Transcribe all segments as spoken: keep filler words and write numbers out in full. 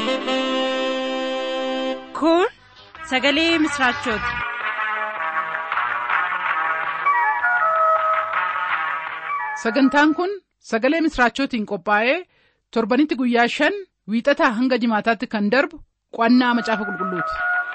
Kun sagalee misraachooti. Sagantaan kun sagalee misraachootiin qophaa'ee torbanitti guyyaa shan wiixataa hanga jimaataatti kan darbu qo'annaa macaafa qulqulluuti.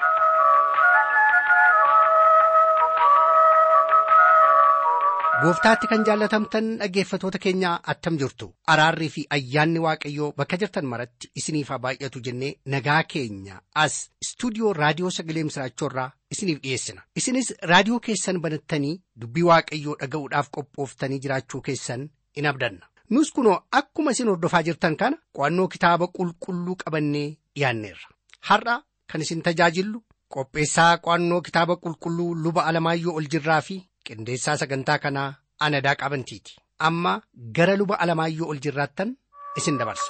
Gooftaatti kan jaallatamtan dhaggeeffatoota keenyaa attam jirtu. Araarrii fi ayyaanni Waaqayyoo bakka jirtan maratti isiniif haa baay'atu jennee nagaa keenya as istuudiyoo raadiyoo sagalee misraachoorraa isiniif dhiyeessina. Isinis raadiyoo keessan banattanii dubbii Waaqayyoo dhaga'uudhaaf qophooftanii jiraachuu keessan in abdanna. Nus kunoo akkuma isin hordofaa jirtan kana qo'annoo kitaaba qulqulluu qabannee dhiyaanneerra. Har'a kan isin tajaajillu qopheessaa qo'annoo kitaaba qulqulluu luba Alamaayyoo Oljirraa fi qindeessaa sagantaa kanaa Anadaa Qabantiiti. Amma gara luba Alamaayyoo Oljirraattan isin dabarsa.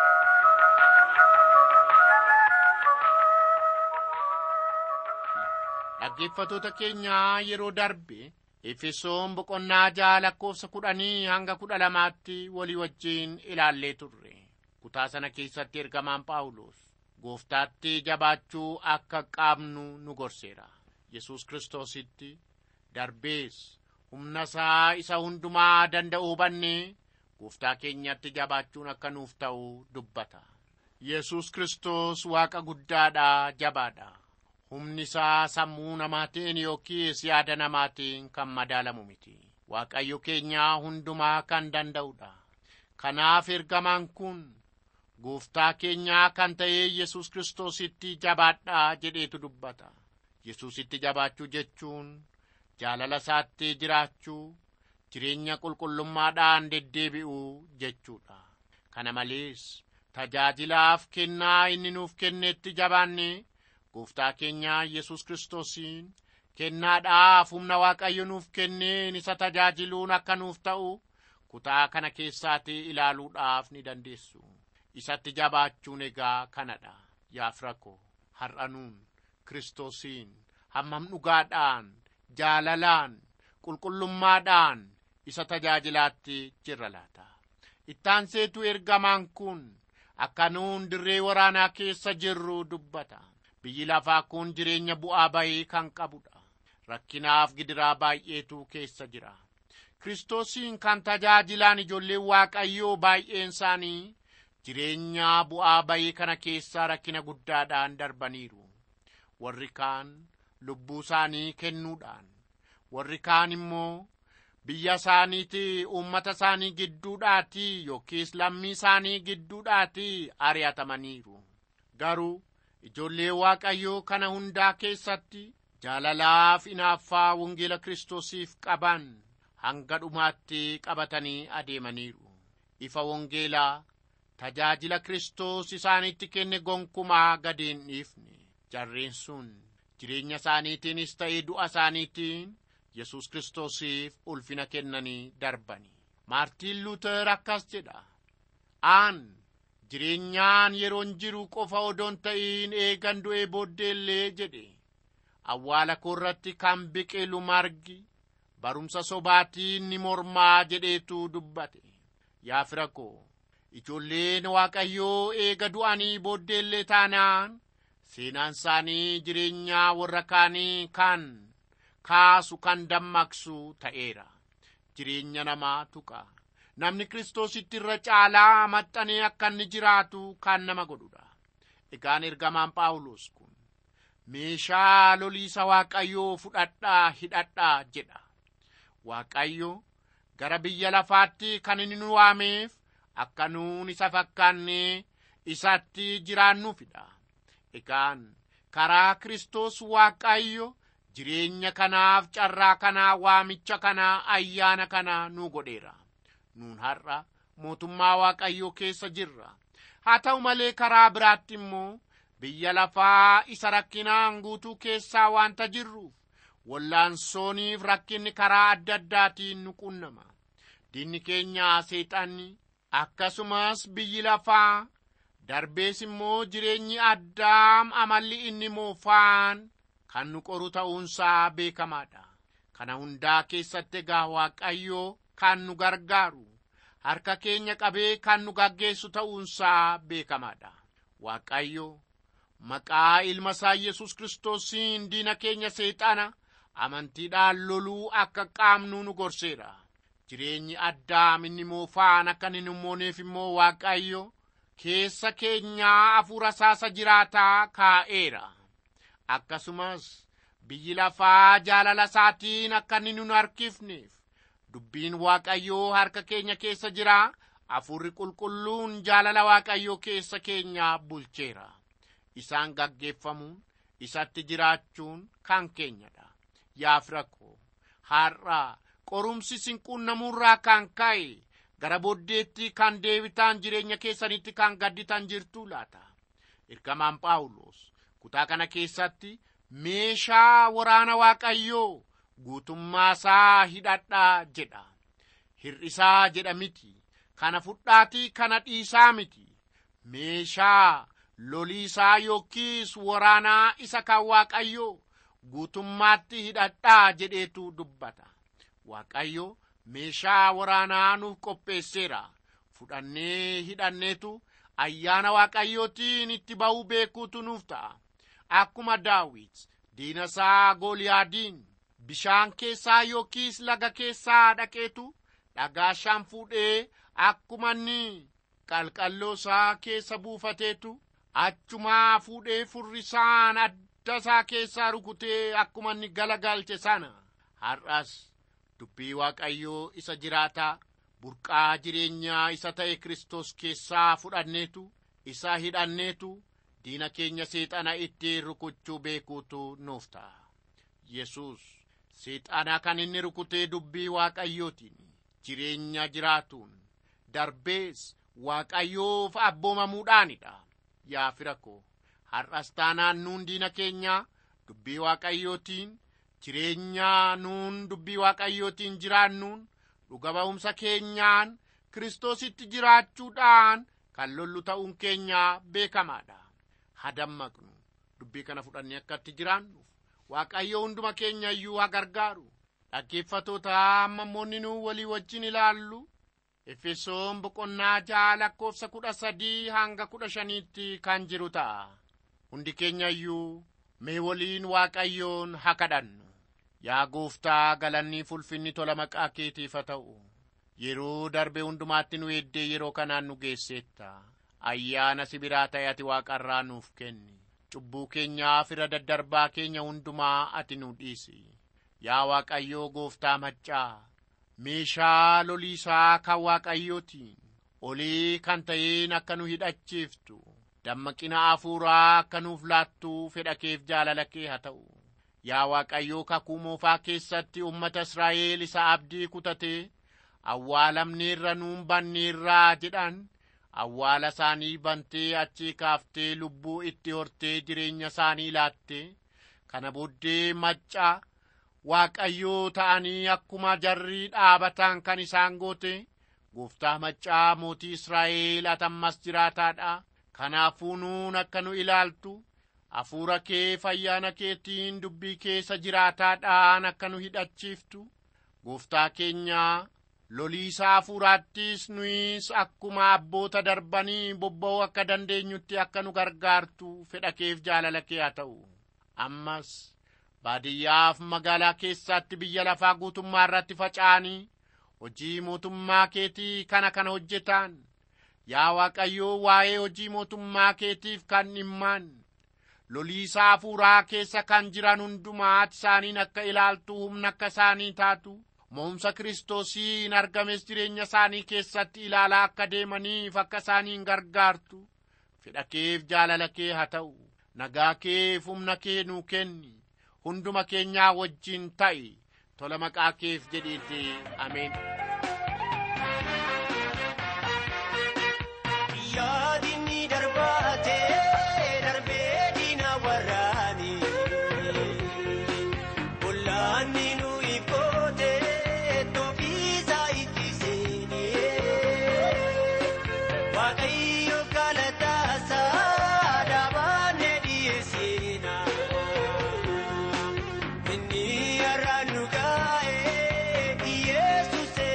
Dhaggeeffatoota keenyaa yeroo darbe Efesoon boqonnaa ja'a lakkoofsa kudhanii hanga kudha lamaatti walii wajjin ilaallee turre. Kutaa sana keessatti ergamaan Phaawulos Gooftaatti jabaachuu akka qabnu nu gorseera. Yesuus Kiristoositti darbees humna isaa isa hundumaa danda'u hubannee Gooftaa keenyatti jabaachuun akka nuuf ta'u dubbata. Yesuus Kiristoos Waaqa guddaadha, jabaadha. Humni isaa sammuu namaatiin yookiis yaada namaatiin kan madaalamu miti. Waaqayyo keenya hundumaa kan danda'udha. Kanaaf ergamaan kun Gooftaa keenyaa kan ta'e Yesuus Kiristoositti jabaadhaa jedheetu dubbata. Yesuusitti jabaachuu jechuun jaalala isaatti jiraachuu, jireenya qulqullummaadhaan deddeebi'uu jechuudha. Kana malees tajaajilaaf kennaa inni nuuf kennetti jabaannee Gooftaa keenya Yesuus Kiristoosiin kennaadhaaf humna Waaqayyo nuuf kenneen isa tajaajiluun akka nuuf ta'u kutaa kana keessaatii ilaaluudhaaf ni dandeessu. Isatti jabaachuun egaa kanadha. Yaa firakoo, har'a nuun Kiristoosiin hammam dhugaadhaan, jaalalaan, qulqullummaadhaan isa tajaajilaatti jirra laata? Ittaanseetu ergamaan kun akka nuun dirree waraanaa keessa jirru dubbata. Biyyi lafaa kun jireenya bu'aa bayii kan qabudha. Rakkinaaf gidiraa baay'eetu keessa jira. Kiristoosiin kan tajaajilaan ijoolleen Waaqayyoo baay'een isaanii jireenya bu'aa bayii kana keessa rakkina guddaadhaan darbaniiru. Warri kaan lubbuu isaanii kennuudhaan, warri kaan immoo biyya isaaniitii uummata isaanii gidduudhaatii yookiis lammii isaanii gidduudhaatii ari'atamaniiru. Garuu ijoollee Waaqayyoo kana hundaa keessatti jaalalaaf hinaaffaa wangeela Kiristoosiif qaban hanga dhumaatti qabatanii adeemaniiru. Ifa wangeelaa tajaajila Kiristoos isaanitti kenne gonkumaa gad hin dhiifne. Jarreen sun jireenya isaaniitiinis ta'ee du'a isaaniitiin Yesuus Kiristoosiif ulfina kennanii darbani. Maartiin Luuter akkas jedha. Aan jireenyaan yeroon jiru qofa odoon ta'in eegan du'ee booddeellee jedhe. Awwaala koorratti kan biqilu margi barumsa sobaatiin ni mormaa jedheetu dubbate. Yaa firakoo, ijoolleen Waaqayyoo eega du'anii booddeellee taanaan seenaan isaanii jireenyaa warra kaanii kan kaasu kan dammaqsu ta'eera. Jireenya namaa tuqa. Namni Kiristoositti irra caalaa maxxanee akka inni jiraatu kan nama godhudha. Egaan ergamaan Phaawulos kun meeshaa loliisa Waaqayyoo fudhadhaa hidhadhaa jedha. Waaqayyo gara biyya lafaatti kan inni nu waameef akka nuun isa fakkaannee isatti jiraannuufidha. Egaan karaa Kiristoos Waaqayyo jireenya kanaaf carraa kanaa waamicha kanaa ayyaana kanaa nu godheera. Nuun har'a mootummaa Waaqayyoo keessa jirra. Haa ta'u malee karaa biraatti immoo biyya lafaa isa rakkinaan guutuu keessaa waanta jirruuf wallaansooniif rakkinni karaa adda addaatiin nu qunnama. Diinni keenya seexanni akkasumas biyyi lafaa darbees immoo jireenyi addaam amalli inni moofaan kan nu qoru ta'uunsaa beekamaadha. Kana hundaa keessatti egaa Waaqayyoo kan nu gargaaru harka keenya qabee kan nu gaggeessu ta'uunsaa beekamaadha. Waaqayyo maqaa ilma isaa Yesus Kiristoosiin diina keenya seexana amantiidhaan loluu akka qaamnu nu gorseera. Jireenyi Addaam inni moofaan akka hin mooneef immoo Waaqayyo keessa keenyaa hafuura isaa jiraataa kaa'eera. Akkasumas biyyi lafaa jaalala isaatiin akka inni nu harkifneef dubbiin Waaqayyoo harka keenya keessa jira. Hafuurri qulqulluun jaalala Waaqayyoo keessa keenya bulcheera. Isaan gaggeeffamuun isatti jiraachuun kan keenyadha. Yaa fira koo, har'a qorumsi isin quunnamurraa kan ka'e gara booddeetti kan deebitaan jireenya keessanitti kan gadditan jirtu laata? Ergamaan Phaawulos kutaa kana keessatti meeshaa waraana Waaqayyoo guutummaa isaa hidhadhaa jedha. Hir'isaa jedha miti. Kana fudhaatii kana dhiisaa miti. Meeshaa loliisaa yookiis waraanaa isa kan Waaqayyoo guutummaatti hidhadhaa jedheetu dubbata. Waaqayyo meeshaa waraanaa nuuf qopheesseera. Fudhannee hidhanneetu ayyaana Waaqayyootiin itti ba'uu beekuutu nuuf ta'a. Akkuma Daawit diina isaa Gooliyaadiin bishaan keessaa yookiis laga keessaa dhaqeetu dhagaa shan fuudhee akkuma inni qalqalloo isaa keessa buufateetu achumaa fuudhee furrisaan adda isaa keessaa rukutee akkuma inni galagalche sana har'as dubbii Waaqayyoo isa jiraataa burqaa jireenyaa isa ta'e Kiristoos keessaa fudhanneetu isa hidhanneetu diina keenya seexana itti rukuchuu beekuutu nuuf ta'a. Yesus seexana kan inni rukutee dubbii Waaqayyootiin jireenya jiraatuun darbees Waaqayyoof abboomamuudhaanidha. Yaa fira koo, har'as taanaan nuun diina keenya dubbii Waaqayyootiin jireenya nuun dubbii Waaqayyootiin jiraannuun dhuga ba'umsa keenyaan Kiristoositti jiraachuudhaan kan lollu ta'uun keenya beekamaadha. Hadammaqnu dubbii kana fudhannee akkatti jiraannuuf Waaqayyo hunduma keenya iyyuu haa gargaaru. Dhaggeeffatoota ammamoonni nu walii wajjin ilaallu Efesoon boqonnaa ja'a lakkoofsa kudha sadii hanga kudha shaniitti kan jiru ta'a. Hundi keenya iyyuu mee waliin Waaqayyoon haa kadhannu. Yaa Gooftaa, galanni fulfinni tola maqaa keetiif haa ta'u. Yeroo darbe hundumaatti nu eeddee yeroo kanaan nu geesseetta. Ayyaana sibiraa ta'e ati Waaqarraa nuuf kenni. Cubbuu keenyaaf irra daddarbaa keenya hundumaa ati nu dhiisi. Yaa Waaqayyoo Gooftaa maccaa, meeshaa loliisaa kan Waaqayyootiin olii kan ta'een akka nu hidhachiiftu, dammaqina hafuuraa akka nuuf laattu fedha keef jaalala kee haa ta'u. Yaa Waaqayyoo, kakuu moofaa keessatti ummata Israa'el isa abdii kutatee awwaalamneerra nuun banneerraa jedhan awwaala isaanii bantee achii kaaftee lubbuu itti hortee jireenya isaanii laatte. Kana booddee maccaa Waaqayyoo ta'anii akkuma jarrii dhaabatan kan isaan goote. Gooftaa maccaa mootii Israa'el atammas jiraataadha. Kanaafuu nuun akka nu ilaaltu hafuura kee fayyaana keetiin dubbii keessa jiraataadhaan akka nu hidhachiiftu. Gooftaa keenya loliisaa hafuuraattis nuyis akkuma abboota darbanii bobba'uu akka dandeenyutti akka nu gargaartu fedha keef jaalala kee haa ta'u. Ammas baadiyyaaf magaalaa keessatti biyya lafaa guutummaa irratti faca'anii hojii mootummaa keetii kana kana hojjetan. Yaa Waaqayyoo, waa'ee hojii mootummaa keetiif kan dhimman loliisaa hafuuraa keessa kan jiran hundumaa isaaniin akka ilaaltu, humna akka isaanii taatu, mo'umsa Kiristoosiin argames jireenya isaanii keessatti ilaalaa akka deemaniif akka isaaniin gargaartu fedha keef jaalala kee haa ta'u. Nagaa keef humna kee nuu kenni. Hunduma keenyaa wajjin ta'i. Tola maqaa keef jedhiiti. Ameen. Yaadni darbaatee darbee diina waraani olaanni nu ifkootee toofiisaa itti seenee Waaqayyo galataasaa dhaabaanee dhiyeessina. Inni har'a nu gaa'ee Yesuusee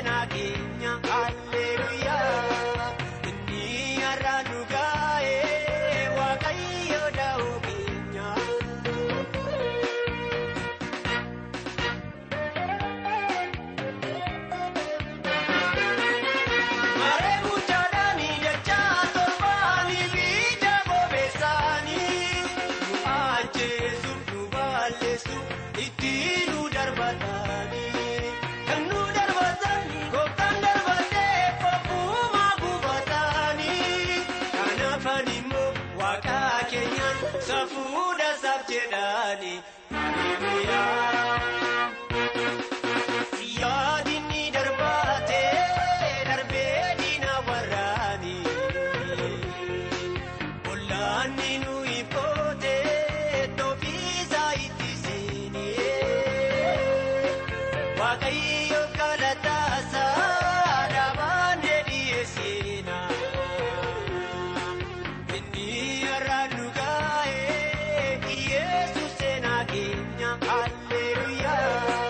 waaqa keenyaan safuudha saaf jedhaani haleluyaa. Yaadni darbaate darbee diina waraani olaanni nuyi koote toofiisa ittisini waaqayyo galataasa dhaabaan dhiyeessina inni araanu gaa'ee Yesuus seenaa keenya haleluyaa.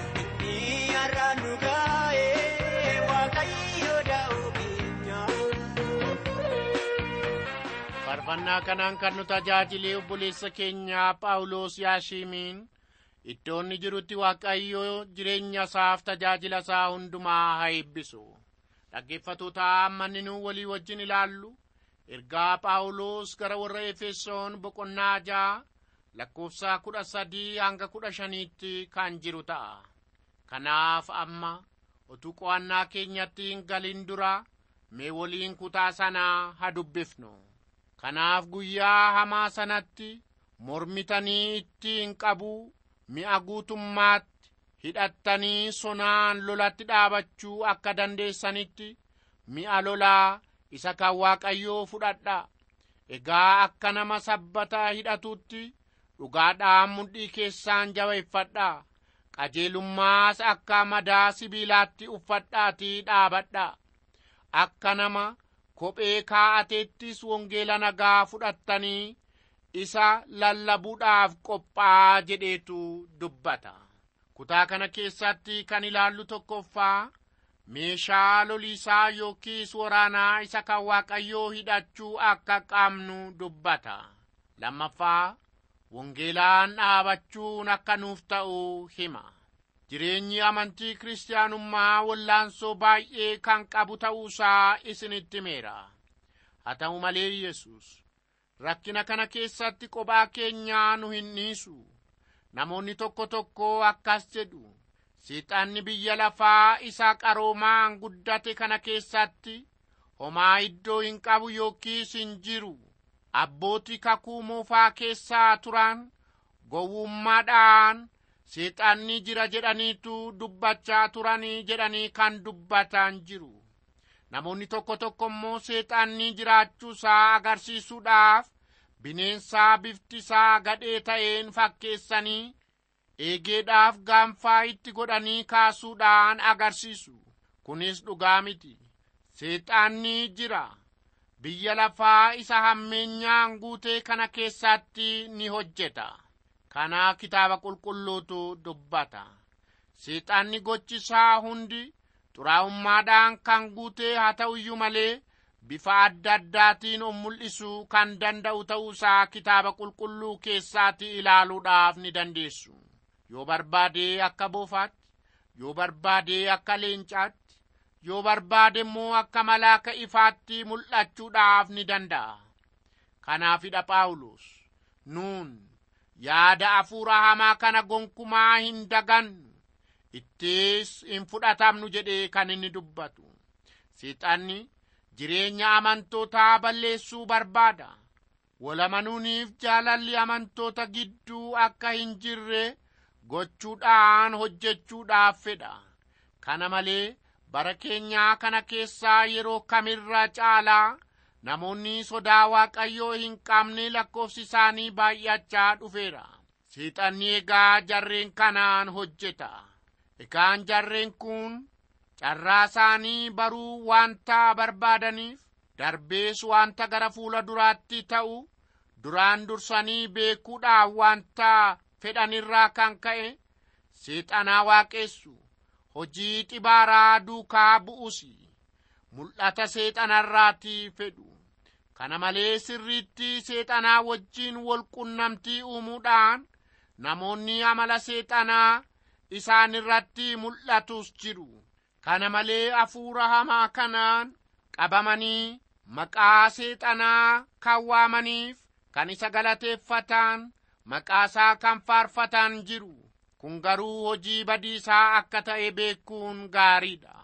Faarfannaa kanaan kan nu tajaajilee obboleessa keenyaa Phaawulos Yaashimiin iddoonni jirutti Waaqayyo jireenya isaaf tajaajila isaa hundumaa haa eebbisu. Dhaggeeffattoota amma nu walii wajjin ilaallu ergaa Phaawulos gara warra Efesoon boqonnaa ja'a lakkoofsa kudha sadii hanga kudha shaniitti kan jiru ta'a. Kanaaf amma utuu qo'annaa keenyatti hin galin dura mee waliin kutaa sanaa haa dubbifnu. Kanaaf guyyaa hamaa sanatti mormitanii ittiin qabu mi'a guutummaatti hidhattanii sonaan lolatti dhaabachuu akka dandeessanitti mi'a lolaa isa kan Waaqayyoo fudhadhaa. Egaa akka nama sabbata hidhatutti dhugaadhaan mudhii keessaan jabeeffadhaa. Qajeelummaas akka madaa sibiilaatti uffadhaatii dhaabadhaa. Akka nama kophee kaa'ateettis wangeela nagaa fudhattanii isa lallabuudhaaf qophaa jedheetu dubbata. Kutaa kana keessatti kan ilaallu tokkoffaa meeshaa loliisaa yookiis waraanaa isa kan Waaqayyoo hidhachuu akka qabnu dubbata. Lammaffaa wangeelaan dhaabachuun akka nuuf ta'u hima. Jireenyi amantii kiristaanummaa wallaansoo baay'ee kan qabu ta'uusaa isinitti himeera. Haa ta'u malee Yesuus rakkina kana keessatti kophaa keenyaa nu hin dhiisu. Namoonni tokko tokko akkas jedhu. Seexanni biyya lafaa isa qaroomaan guddate kana keessatti homaa iddoo hin qabu yookiis hin jiru. Abbootii kakuu moofaa keessaa turan gowwummaadhaan seexanni jira jedhaniitu dubbachaa turanii jedhanii kan dubbatan jiru. Namoonni tokko tokko immoo seexanni jiraachuusaa agarsiisuudhaaf bineensaa bifti isaa gadhee ta'een fakkeessanii eegeedhaaf gaanfaa itti godhanii kaasuudhaan agarsiisu. Kunis dhugaa miti. Seexanni jira. Biyya lafaa isa hammeenyaan guutee kana keessatti ni hojjeta. Kana kitaaba qulqulluutu dubbata. Seexanni gochisaa hundi xuraa'ummaadhaan kan guutee haa ta'u iyyuu malee bifa adda addaatiin of mul'isuu kan danda'u ta'uusaa kitaaba qulqulluu keessaatti ilaaluudhaaf ni dandeessu. Yoo barbaade akka boofaatti, yoo barbaade akka leencaatti, yoo barbaade immoo akka malaaka ifaatti mul'achuudhaaf ni danda'a. Kanaafidha Phaawulos nuun yaada hafuura hamaa kana gonkumaa hin dagannu, ittis hin fudhatamnu jedhee kan inni dubbatu. Seexanni jireenya amantootaa balleessuu barbaada. Walamanuuniif jaalalli amantoota gidduu akka hin jirre gochuudhaan hojjechuudhaaf fedha. Kana malee bara keenyaa kana keessaa yeroo kamirra caalaa namoonni sodaa Waaqayyoo hin qabne lakkoofsi isaanii baay'achaa dhufeera. Seexanni egaa jarreen kanaan hojjeta. Egaan jarreen kun carraa isaanii baruu wanta barbaadaniif darbees wanta gara fuula duraatti ta'u duraan dursanii beekuudhaan wanta fedhanirraa kan ka'e seexanaa waaqessu. Hojii xibaaraa duukaa bu'usi. Mul'ata seexanarraatii fedhu. Kana malee sirriitti seexanaa wajjin wal qunnamtii uumuudhaan namoonni amala seexanaa isaan irratti mul'atus jiru. Kana malee hafuura hamaa kanaan qabamanii maqaa seexanaa kan waamaniif kan isa galateeffatan maqaasaa kan faarfatan jiru. Kun garuu hojii badiisaa akka ta'e beekuun gaariidha.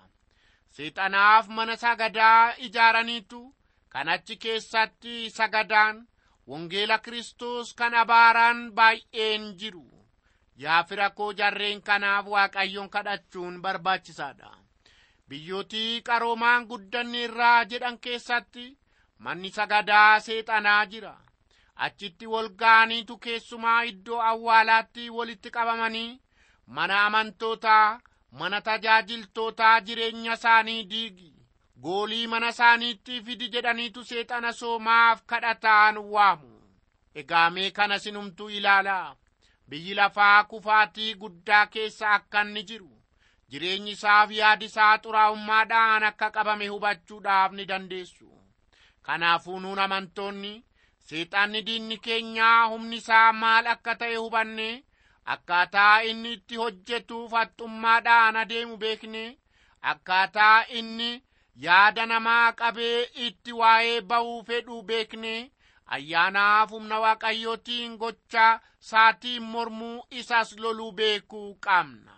Seexanaaf mana sagadaa ijaaraniitu kan achi keessatti sagadaan wangeela Kiristoos kan abaaran baay'een jiru. Yaa fira koo jarreen kanaaf Waaqayyoon kadhachuun barbaachisaadha. Biyyootii qaroomaan guddanne irraa jedhan keessatti manni sagadaa seexanaa jira. Achitti wal ga'aniitu keessumaa iddoo awwaalaatti walitti qabamanii mana amantootaa, mana tajaajiltootaa jireenya isaanii diigi. Goolii mana isaaniitti fidi jedhaniitu seexana soomaaf kadhataan waamu. Egaa mee kana sinumtuu ilaalaa. Biyyi lafaa kufaatii guddaa keessa akka inni jiru. Jireenyi isaaf yaadi isaa xuraa'ummaadhaan akka qabame hubachuudhaaf ni dandeessu. Kanaafuu nuun amantoonni seexanni diinni keenyaa humni isaa maal akka ta'e hubanne, akkaataa inni itti hojjetuuf haxxummaadhaan adeemu beekne, akkaataa inni yaada namaa qabee itti waa'ee ba'uu fedhu beekne, ayyaanaaf humna Waaqayyootiin gocha saatiin mormuu isas loluu beekuu qabna.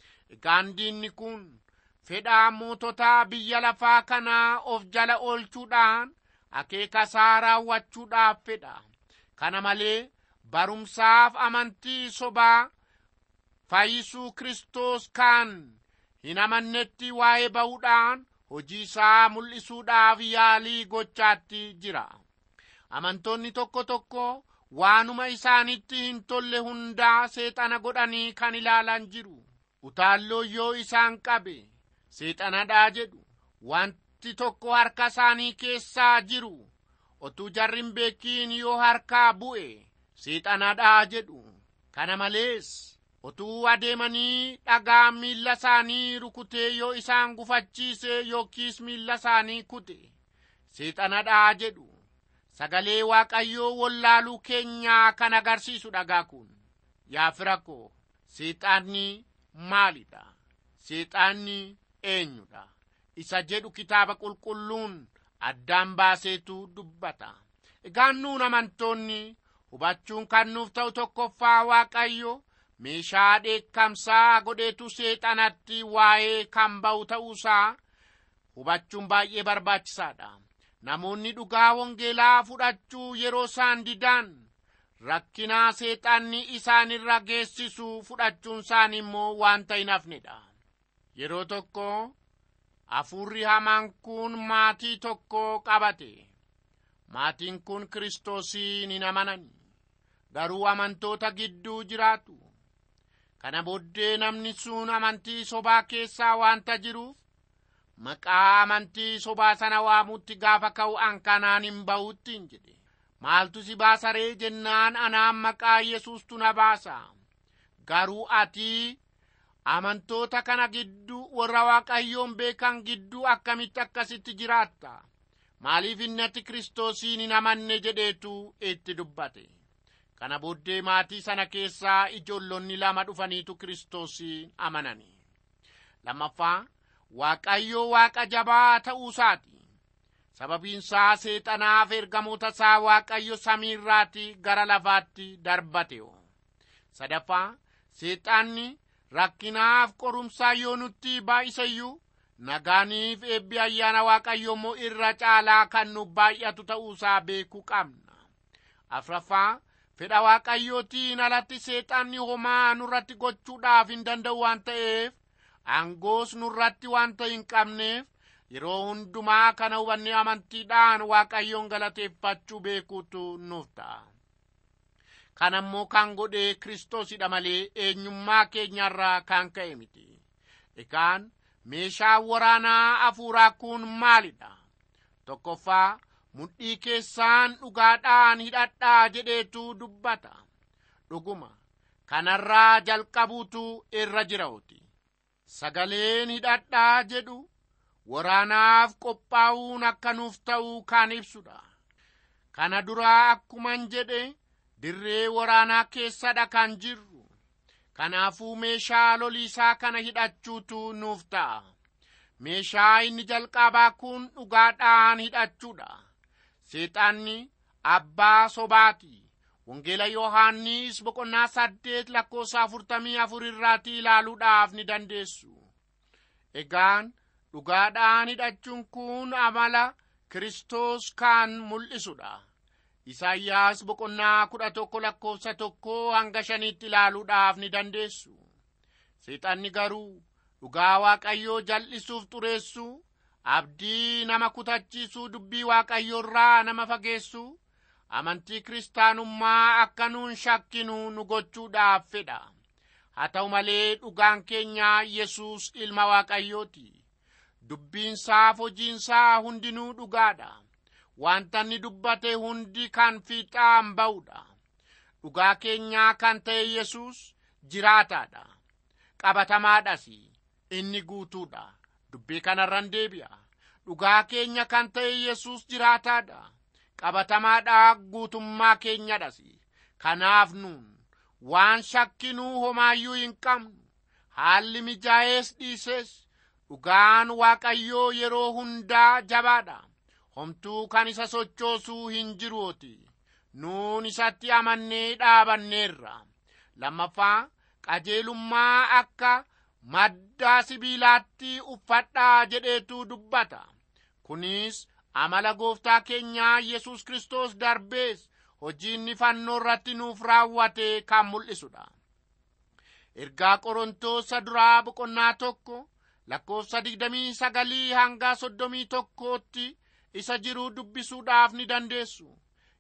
Egaan diinni kun fedhaa moototaa biyya lafaa kanaa of jala oolchuudhaan akeeka isaa raawwachuudhaaf fedha. Kana malee barumsaaf amantii sobaa fayyisuu Kiristoos kan hin amannetti waa'ee ba'uudhaan hojii isaa mul'isuudhaaf yaalii gochaatti jira. Amantoonni tokko tokko waanuma isaanitti hin tolle hundaa seexana godhanii kan ilaalan jiru. Utaalloo yoo isaan qabe seexanadhaa jedhu. Wanti tokko harka isaanii keessaa jiru otuu jarri hin beekiin yoo harkaa bu'e seexanadhaa jedhu. Kana malees otuu adeemanii dhagaa miilla isaanii rukutee yoo isaan gufachiise yookiis miilla isaanii kute seexanadhaa jedhu. Sagalee Waaqayyoo wallaaluu keenyaa kan agarsiisu dhagaa kun. Yaa fira koo, seexanni maalidha? Seexanni eenyudha? Isa jedhu kitaaba qulqulluun addaan baaseetu dubbata. Egaan nuun amantoonni hubachuun kan nuuf ta'u tokkoffaa Waaqayyo meeshaa dheekkamsaa godheetu seexanatti waa'ee kan ba'u ta'uusaa hubachuun baay'ee barbaachisaadha. Namoonni dhugaa wangeelaa fudhachuu yeroo isaan didan rakkinaa seexanni isaanirra geessisu fudhachuun isaanii immoo wanta hin hafnedha. Yeroo tokko hafuurri hamaan kun maatii tokko qabate. Maatiin kun Kiristoosiin hin amanan, garuu amantoota gidduu jiraatu. Kana booddee namni sun amantii sobaa keessaa wanta jiruuf maqaa amantii sobaa sana waamutti gaafa ka'u an kanaan hin ba'uttiin jedhe. Maaltu si baasa ree jennaan, anaan maqaa Yesuustu na baasa. Garuu ati amantoota kana gidduu warra Waaqayyoon beekan gidduu akkamitti akkasitti jiraatta? Maaliif inni ati Kiristoosiin hin amanne jedheetu itti dubbate. Kana booddee maatii sana keessaa ijoollonni lama dhufaniitu Kiristoosiin amanani. Lammaffaa Waaqayyo Waaqa jabaa ta'uusaati. Sababiin isaa seexanaaf ergamoota isaa Waaqayyo samiirraati gara lafaatti darbate. Sadaffaa seexanni rakkinaaf qorumsaa yoo nutti baay'isayyuu nagaaniif eebbi ayyaana Waaqayyo immoo irra caalaa kan nu baay'atu ta'uusaa beekuu qabna. Afraffaa fedha Waaqayyootiin alatti seexanni homaa nurratti gochuudhaaf hin danda'u waan ta'eef, aangoos nurratti wanta hin qabneef yeroo hundumaa kana hubannee amantiidhaan Waaqayyoon galateeffachuu beekuutu nuuf ta'a. Kana immoo kan godhe Kiristoosidha malee eenyummaa keenyarraa kan ka'e miti. Egaan meeshaan waraanaa hafuuraa kun maalidha? Tokkoffaa mudhii keessaan dhugaadhaan hidhadhaa jedheetu dubbata. Dhuguma kanarraa jalqabuutu irra jiraati. Sagaleen hidhadhaa jedhu waraanaaf qophaa'uun akka nuuf ta'u kan ibsudha. Kana duraa akkuman jedhe dirree waraanaa keessadha kan jirru. Kanaafuu meeshaa loliisaa kana hidhachuutu nuuf ta'a. Meeshaa inni jalqabaa kun dhugaadhaan hidhachuudha. Seexanni abbaa sobaati. Wangeela Yohaannis boqonnaa saddeet lakkoofsa afurtamii afur irraati ilaaluudhaaf ni dandeessu. Egaan dhugaadhaan hidhachuun kun amala Kiristoos kan mul'isudha. Isaayyaas boqonnaa kudha tokko lakkoofsa tokko hanga shaniitti ilaaluudhaaf ni dandeessu. Seexanni garuu dhugaa Waaqayyoo jal'isuuf xureessu, abdii nama kutachiisuu, dubbii Waaqayyoorraa nama fageessu, amantii kiristaanummaa akka nuun shakkinu nu gochuudhaaf fedha. Haa ta'u malee dhugaan keenya Yesuus ilma Waaqayyooti. Dubbiinsaaf hojiinsaa hundinuu dhugaadha. Wanta inni dubbate hundi kan fiixaan ba'uudha. Dhugaa keenyaa kan ta'e Yesuus jiraataadha. Qabatamaadhas, inni guutuudha. Dubbii kanarran deebi'a. Dhugaa keenya kan ta'e Yesuus jiraataadha. Qabatamaadha, guutummaa keenyadhas. Kanaaf nuun waan shakkinuu homaayyuu hin qabnu. Haalli mijaa'ees dhiises dhugaan Waaqayyoo yeroo hundaa jabaadha. Homtuu kan isa sochoosuu hin jiruuti. Nuun isatti amannee dhaabanneerra. Lammaffaa, qajeelummaa akka maddaa sibiilaatti uffadhaa jedheetu dubbata. Kunis amala gooftaa keenyaa Yesuus Kiristoos darbees hojii inni fannoo irratti nuuf raawwate kan mul'isudha. Ergaa Qorontos duraa boqonnaa tokko lakkoofsa digdamii sagalii hanga soddomii tokkootti isa jiru dubbisuudhaaf ni dandeessu.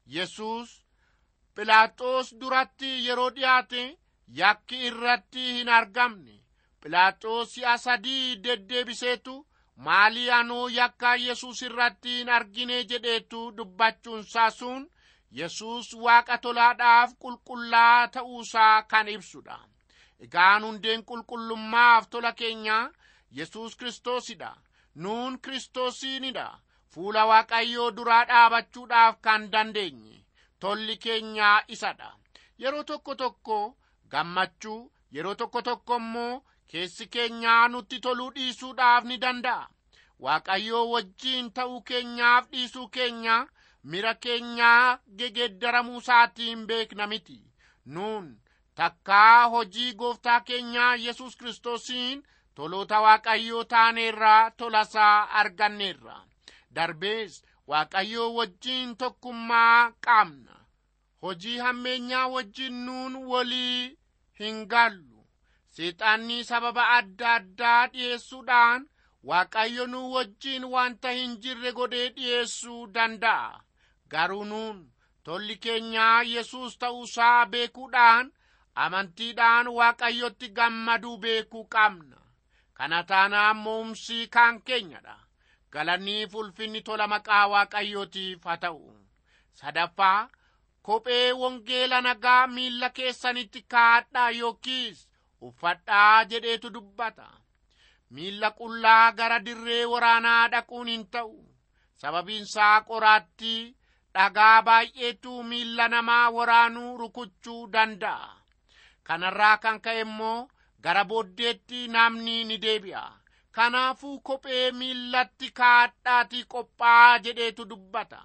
Yesuus Philaaxoos duratti yeroo dhiyaate yakki irratti hin argamne. Philaaxoos si'a sadii deddeebiseetu maalii anoo yakka Yesuus irratti hin argine jedheetu dubbachuunsaa sun Yesuus Waaqa tolaadhaaf qulqullaa ta'uusaa kan ibsudha. Egaan hundeen qulqullummaaf tola keenya Yesuus Kiristoosidha. Nuun Kiristoosiinidha. Fuula Waaqayyoo duraa dhaabachuudhaaf kan dandeenye. Tolli keenya isadha. Yeroo tokko tokko gammachuu, yeroo tokko tokko immoo keessi keenya nutti toluu dhiisuudhaaf ni danda'a. Waaqayyoo wajjin ta'uu keenyaaf dhiisuu keenya mira keenyaa gegeeddaramuu isaatiin beekna miti. Nuun takkaa hojii gooftaa keenyaa Yesuus Kiristoosiin toloota Waaqayyoo taaneerraa tolasaa arganneerra. Darbees Waaqayyoo wajjin tokkummaa qabna. Hojii hammeenyaa wajjin nuun walii hin gallu. Seexanni sababa adda addaa dhiyeessuudhaan Waaqayyo nu wajjin wanta hin jirre godhee dhiyeessuu danda'a. Garuu nuun tolli keenyaa Yesuus ta'uusaa beekuudhaan amantiidhaan Waaqayyotti gammaduu beekuu qabna. Kana taanaan mo'umsi kan keenyadha. Galanni ulfinni tola maqaa Waaqayyootiif haa ta'u. Sadaffaa, kophee wangeela nagaa miilla keessanitti kaa'adhaa yookiis uffadhaa jedheetu dubbata. Miilla qullaa gara dirree waraanaa dhaquun hin ta'u. Sababiinsaa qoraattii dhagaa baay'eetu miilla namaa waraanuu rukuchuu danda'a. Kanarraa kan ka'e immoo gara booddeetti namni ni deebi'a. Kanaafuu kophee miillatti kaa'adhaatii qophaa jedheetu dubbata.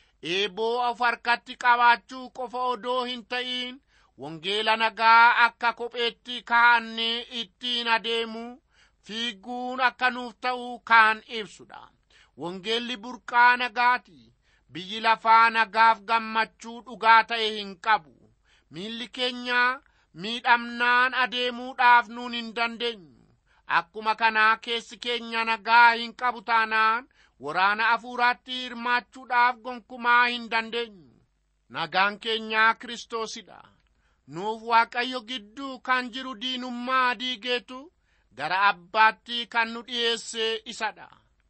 Eeboo of harkatti qabaachuu qofa odoo hin ta'in wangeela nagaa akka kopheetti kaa'annee ittiin adeemu fiiguun akka nuuf ta'u kan ibsudha. Wangeelli burqaa nagaati. Biyyi lafaa nagaaf gammachuu dhugaa ta'e hin qabu. Miilli keenya miidhamnaan adeemuudhaaf nuun hin dandeenyu. Akkuma kanaa keessi keenya nagaa hin qabu taanaan waraana hafuuraatti hirmaachuudhaaf gonkumaa hin dandeenyu. Nagaan keenyaa Kiristoosidha. Nuuf Waaqayyo gidduu kan jiru diinummaa diigeetu gara Abbaatti kan nu dhiyeesse isadha.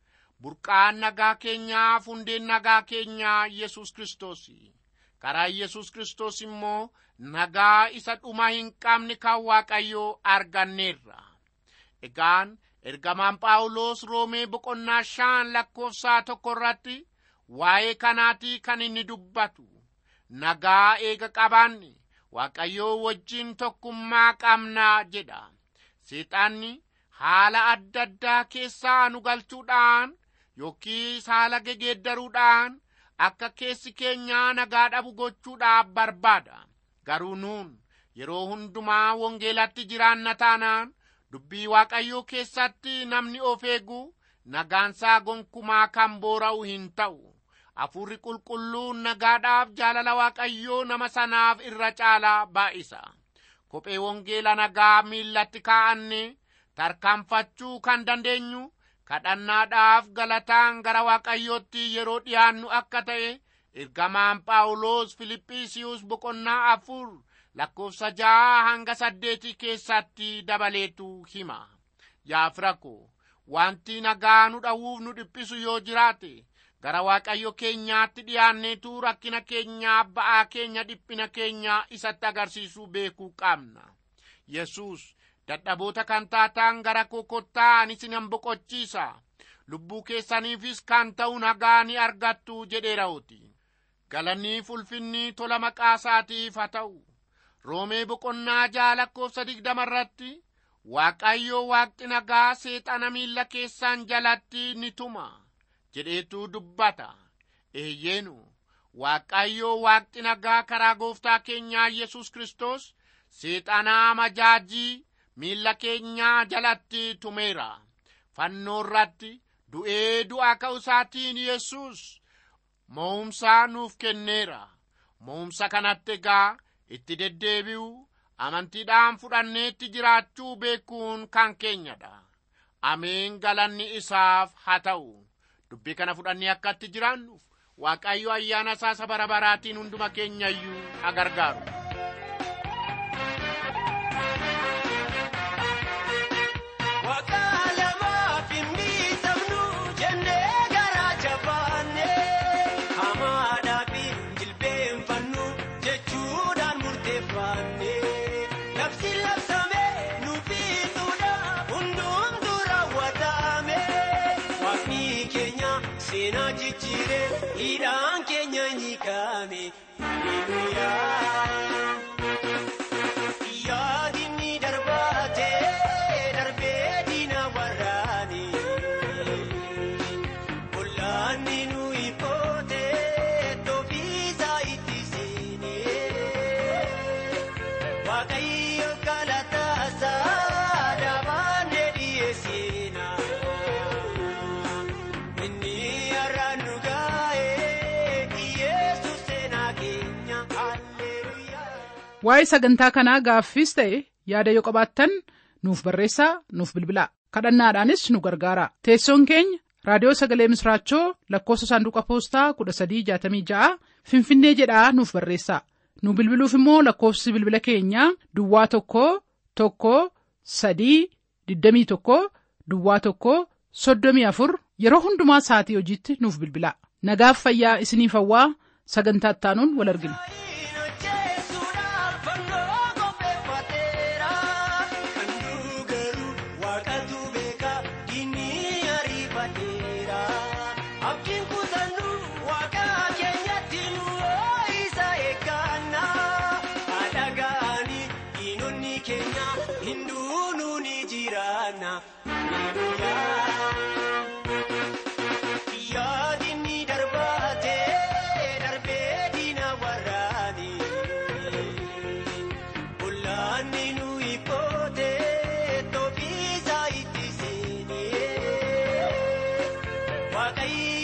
Burqaan nagaa keenyaaf hundeen nagaa keenyaa Yesuus Kiristoosi. Karaa Yesuus Kiristoos immoo nagaa isa dhuma hin qabne kan Waaqayyoo arganneerra. Egaan ergamaan Phaawulos Roomee boqonnaa shan lakkoofsa tokko irratti waa'ee kanaatii kan inni dubbatu. Nagaa eega qabaanne Waaqayyoo wajjin tokkummaa qabnaa jedha. Seexanni haala adda addaa keessaa nu galchuudhaan yookiis haala gegeeddaruudhaan akka keessi keenyaa nagaa dhabu gochuudhaaf barbaada. Garuu nuun yeroo hundumaa wangeelatti jiraanna taanaan dubbii Waaqayyoo keessatti namni of eegu nagaansaa gonkumaa kan boora'u hin ta'u. hafuurri qulqulluun nagaadhaaf jaalala waaqayyoo nama sanaaf irra caalaa baay'isa. Kophee wangeela nagaa miillatti kaa'anne tarkaanfachuu kan dandeenyu kadhannaadhaaf galataan gara waaqayyootti yeroo dhiyaannu akka ta'e ergamaan Phaawulos Filiphisiiyus boqonnaa afur lakkoofsa ja'a hanga saddeetii keessatti dabaleetu hima. Yaa firakoo, wanti nagaa nu dhawuuf nu dhiphisu yoo jiraate gara waaqayyo keenyaatti dhiyaanneetu rakkina keenya, ba'aa keenya, dhiphina keenya isatti agarsiisuu beekuu qabna. Yesuus dadhaboota kan taatan gara koo kottaa ani isinan boqochiisa, lubbuu keessaniifis kan ta'u nagaa ni argattu jedheeraoti. Galanni ulfinni tola maqaa isaatiif haa ta'u. Roomee boqonnaa ja'a lakkoofsa digdama irratti Waaqayyo Waaqni nagaa seexana miilla keessan jalatti ni tuma jedheetu dubbata. Eeyyeenu Waaqayyo Waaqni nagaa karaa gooftaa keenyaa Yesuus Kiristoos seexana majaajii miilla keenyaa jalatti tumeera. Fannoo irratti du'ee du'aa ka'uu isaatiin Yesuus mo'umsa nuuf kenneera. Mo'umsa kanatti egaa itti deddeebi'u amantiidhaan fudhanneetti jiraachuu beekuun kan keenyadha. Ameen, galanni isaaf haa ta'u. Dubbii kana fudhannee akka itti jiraannuuf Waaqayyo ayyaana isaa bara baraatiin hunduma keenyayyuu haa gargaaru. Idaan keenya ni kame, haleluyaa. Yaadni darbate darbee diina waraani, olaanni nu ifoote toofiisa itti seene. Waaqayyo galataasa dhaabannee dhiyeessina. Waa'ee sagantaa kanaa gaaffiis ta'e yaada yoo qabaattan nuuf barreessaa, nuuf bilbilaa. Kadhannaadhaanis nu gargaara. Teessoon keenya raadiyoo sagalee misraachoo lakkoofsa saanduqa poostaa kudha sadii jaatamii ja'a Finfinnee jedhaa nuuf barreessaa. Nu bilbiluuf immoo lakkoofsi bilbila keenyaa duwwaa tokko tokko sadii digdamii tokko duwwaa tokko soddomii afur yeroo hundumaa sa'atii hojiitti nuuf bilbilaa. Nagaaf fayyaa isiniif hawwaa. Sagantaa ittaanuun wal argina. Waaqayyo